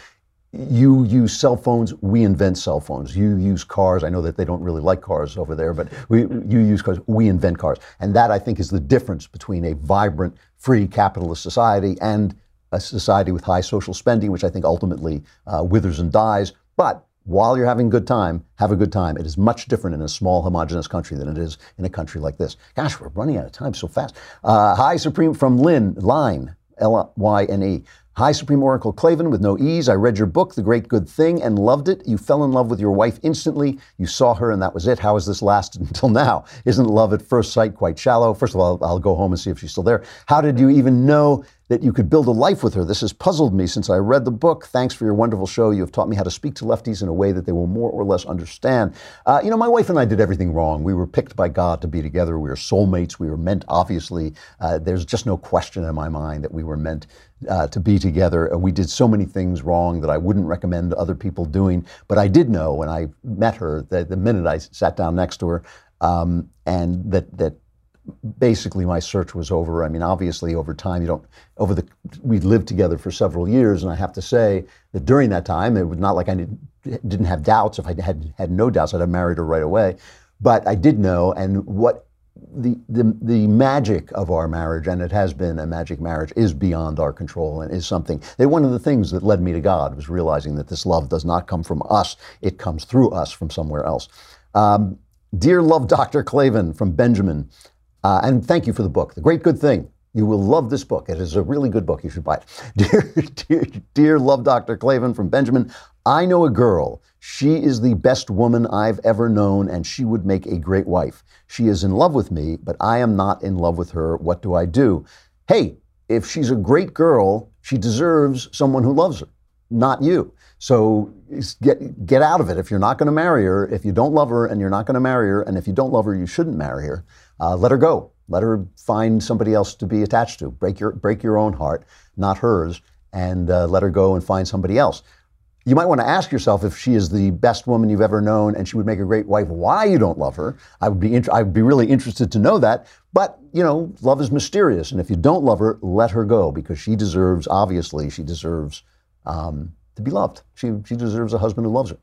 You use cell phones, we invent cell phones. You use cars, I know that they don't really like cars over there, but we, you use cars, we invent cars. And that, I think, is the difference between a vibrant, free capitalist society and a society with high social spending, which I think ultimately uh, withers and dies. But while you're having a good time, have a good time. It is much different in a small, homogenous country than it is in a country like this. Gosh, we're running out of time so fast. Uh, hi, Supreme, from Lynn, Line, L Y N E. Hi, Supreme Oracle Klavan, with no ease. I read your book, The Great Good Thing, and loved it. You fell in love with your wife instantly. You saw her and that was it. How has this lasted until now? Isn't love at first sight quite shallow? First of all, I'll, I'll go home and see if she's still there. How did you even know that you could build a life with her? This has puzzled me since I read the book. Thanks for your wonderful show. You have taught me how to speak to lefties in a way that they will more or less understand. Uh, you know, my wife and I did everything wrong. We were picked by God to be together. We were soulmates. We were meant, obviously. Uh, there's just no question in my mind that we were meant uh, to be together. Uh, we did so many things wrong that I wouldn't recommend other people doing. But I did know when I met her, that the minute I sat down next to her, um, and that that basically my search was over. I mean, obviously over time, you don't, over the, we lived together for several years. And I have to say that during that time, it was not like I didn't, didn't have doubts. If I had had no doubts, I'd have married her right away. But I did know, and what the, the, the magic of our marriage, and it has been a magic marriage, is beyond our control and is something that one of the things that led me to God was realizing that this love does not come from us. It comes through us from somewhere else. Um, Dear Love Doctor Klavan, from Benjamin. Uh, and thank you for the book, The Great Good Thing. You will love this book. It is a really good book. You should buy it. Dear, dear, dear Love Doctor Klavan, from Benjamin, I know a girl. She is the best woman I've ever known, and she would make a great wife. She is in love with me, but I am not in love with her. What do I do? Hey, if she's a great girl, she deserves someone who loves her, not you. So get get out of it. If you're not going to marry her, if you don't love her and you're not going to marry her, and if you don't love her, you shouldn't marry her. Uh, let her go. Let her find somebody else to be attached to. Break your break your own heart, not hers, and uh, let her go and find somebody else. You might want to ask yourself, if she is the best woman you've ever known and she would make a great wife, why you don't love her. I would be int- I would be really interested to know that. But, you know, love is mysterious. And if you don't love her, let her go, because she deserves, obviously, she deserves um, to be loved. She, she deserves a husband who loves her.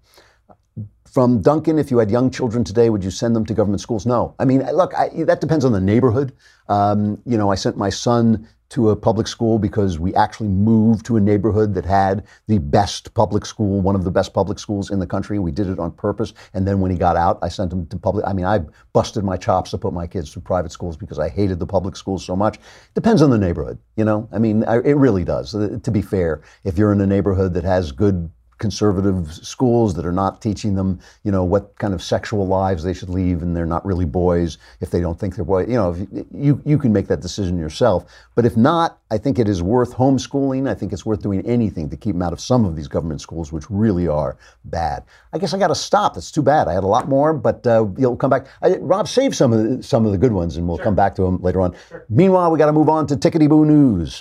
From Duncan, if you had young children today, would you send them to government schools? No. I mean, look, I, that depends on the neighborhood. Um, you know, I sent my son to a public school because we actually moved to a neighborhood that had the best public school, one of the best public schools in the country. We did it on purpose. And then when he got out, I sent him to public. I mean, I busted my chops to put my kids through private schools because I hated the public schools so much. Depends on the neighborhood, you know? I mean, I, it really does. To be fair, if you're in a neighborhood that has good conservative schools that are not teaching them, you know, what kind of sexual lives they should lead, and they're not really boys if they don't think they're boys, you know, if you, you, you can make that decision yourself. But if not, I think it is worth homeschooling. I think it's worth doing anything to keep them out of some of these government schools, which really are bad. I guess I got to stop. That's too bad. I had a lot more, but uh, you'll come back. I, Rob, save some of the, some of the good ones, and we'll sure. come back to them later on. Sure. Meanwhile, we got to move on to Tickety Boo News.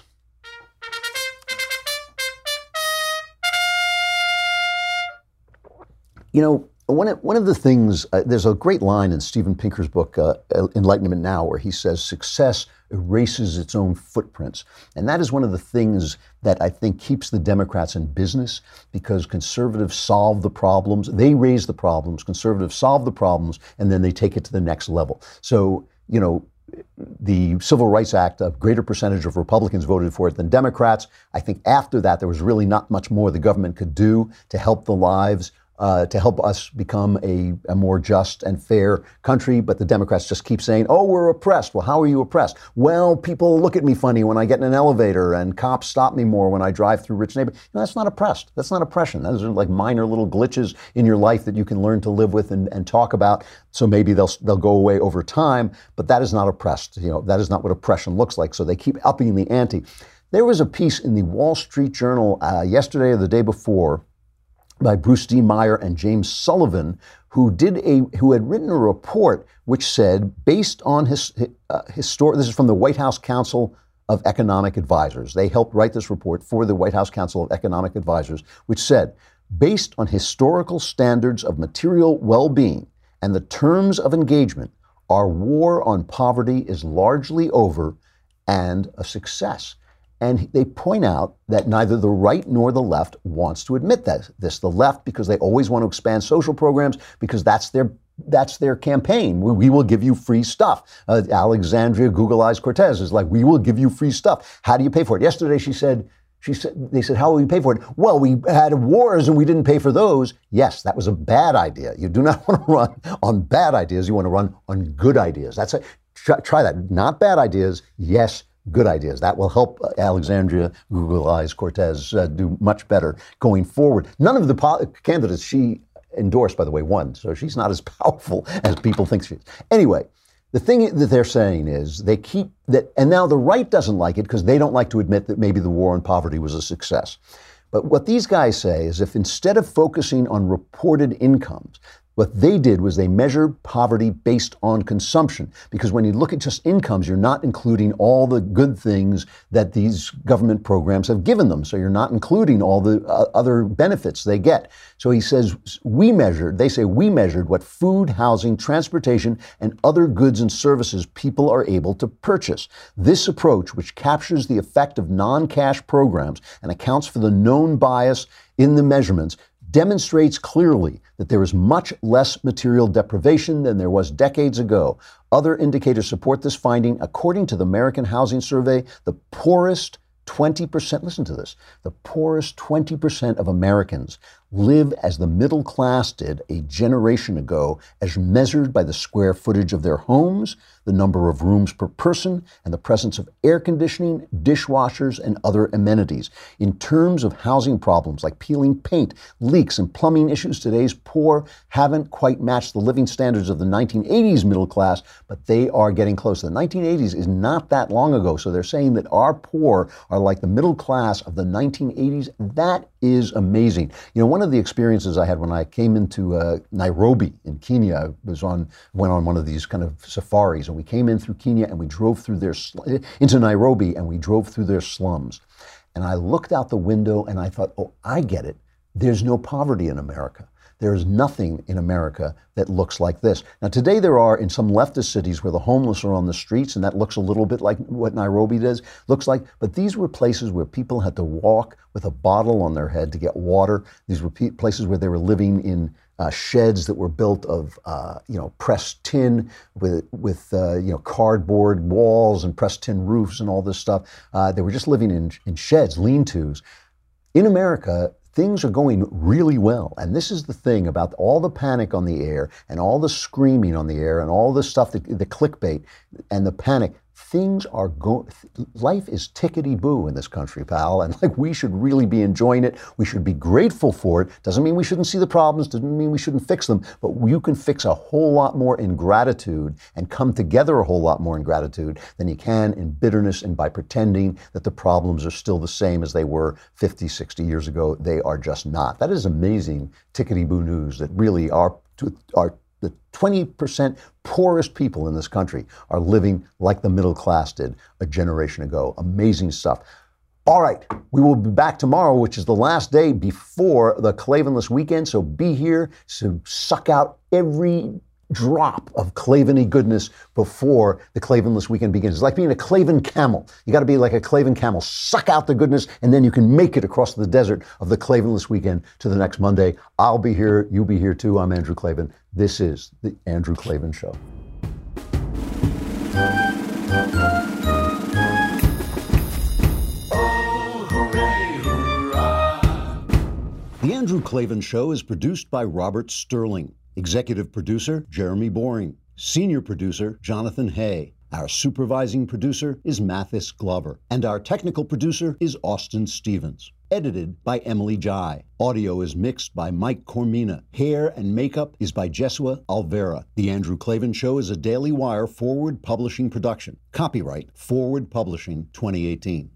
You know, one of, one of the things, uh, there's a great line in Steven Pinker's book, uh, Enlightenment Now, where he says success erases its own footprints. And that is one of the things that I think keeps the Democrats in business, because conservatives solve the problems. They raise the problems, conservatives solve the problems, and then they take it to the next level. So, you know, the Civil Rights Act, a greater percentage of Republicans voted for it than Democrats. I think after that, there was really not much more the government could do to help the lives Uh, to help us become a, a more just and fair country. But the Democrats just keep saying, oh, we're oppressed. Well, how are you oppressed? Well, people look at me funny when I get in an elevator, and cops stop me more when I drive through rich neighborhoods. You know, that's not oppressed. That's not oppression. Those are like minor little glitches in your life that you can learn to live with and, and talk about. So maybe they'll they'll go away over time, but that is not oppressed. You know, that is not what oppression looks like. So they keep upping the ante. There was a piece in the Wall Street Journal uh, yesterday or the day before by Bruce D. Meyer and James Sullivan, who did a who had written a report which said, based on his uh, historic, this is from the White House Council of Economic Advisors. They helped write this report for the White House Council of Economic Advisors, which said, based on historical standards of material well-being and the terms of engagement, Our war on poverty is largely over and a success. And they point out that neither the right nor the left wants to admit that this. The left, because they always want to expand social programs, because that's their that's their campaign. We, we will give you free stuff. Uh, Alexandria Ocasio-Cortez is like, we will give you free stuff. How do you pay for it? Yesterday she said, she said, they said, how will we pay for it? Well, we had wars and we didn't pay for those. Yes, that was a bad idea. You do not want to run on bad ideas. You want to run on good ideas. That's a, try, try that. Not bad ideas. Yes, good ideas. That will help Alexandria Ocasio-Cortez uh, do much better going forward. None of the po- candidates she endorsed, by the way, won. So she's not as powerful as people think she is. Anyway, the thing that they're saying is they keep that, and now the right doesn't like it because they don't like to admit that maybe the war on poverty was a success. But what these guys say is if instead of focusing on reported incomes, what they did was they measured poverty based on consumption. Because when you look at just incomes, you're not including all the good things that these government programs have given them. So you're not including all the uh, other benefits they get. So he says, we measured, they say we measured what food, housing, transportation, and other goods and services people are able to purchase. This approach, which captures the effect of non-cash programs and accounts for the known bias in the measurements, demonstrates clearly that there is much less material deprivation than there was decades ago. Other indicators support this finding. According to the American Housing Survey, the poorest twenty percent, listen to this, the poorest twenty percent of Americans live as the middle class did a generation ago, as measured by the square footage of their homes, the number of rooms per person, and the presence of air conditioning, dishwashers, and other amenities. In terms of housing problems like peeling paint, leaks, and plumbing issues, today's poor haven't quite matched the living standards of the nineteen eighties middle class, but they are getting close. The nineteen eighties is not that long ago, so they're saying that our poor are like the middle class of the nineteen eighties. That is amazing. You know, one of the experiences I had when I came into uh, Nairobi in Kenya, I was on, went on one of these kind of safaris, and we came in through Kenya and we drove through their, sl- into Nairobi and we drove through their slums. And I looked out the window and I thought, oh, I get it. There's no poverty in America. There is nothing in America that looks like this. Now, today there are in some leftist cities where the homeless are on the streets, and that looks a little bit like what Nairobi does, looks like. But these were places where people had to walk with a bottle on their head to get water. These were pe- places where they were living in uh, sheds that were built of, uh, you know, pressed tin with, with uh, you know, cardboard walls and pressed tin roofs and all this stuff. Uh, they were just living in, in sheds, lean-tos. In America, things are going really well. And this is the thing about all the panic on the air and all the screaming on the air and all the stuff, that, the clickbait and the panic. Things are going, life is tickety-boo in this country, pal. And like, we should really be enjoying it. We should be grateful for it. Doesn't mean we shouldn't see the problems. Doesn't mean we shouldn't fix them. But you can fix a whole lot more in gratitude and come together a whole lot more in gratitude than you can in bitterness and by pretending that the problems are still the same as they were fifty, sixty years ago. They are just not. That is amazing tickety-boo news that really are, are the twenty percent poorest people in this country are living like the middle class did a generation ago. Amazing stuff. All right, we will be back tomorrow, which is the last day before the Klavanless weekend. So be here to suck out every drop of Klavan-y goodness before the Klavanless weekend begins. It's like being a Klavan camel. You got to be like a Klavan camel. Suck out the goodness, and then you can make it across the desert of the Klavanless weekend to the next Monday. I'll be here. You'll be here too. I'm Andrew Klavan. This is the Andrew Klavan Show. The Andrew Klavan Show is produced by Robert Sterling. Executive producer, Jeremy Boring. Senior producer, Jonathan Hay. Our supervising producer is Mathis Glover. And our technical producer is Austin Stevens. Edited by Emily Jai. Audio is mixed by Mike Cormina. Hair and makeup is by Jesua Alvera. The Andrew Klavan Show is a Daily Wire Forward Publishing production. Copyright Forward Publishing twenty eighteen.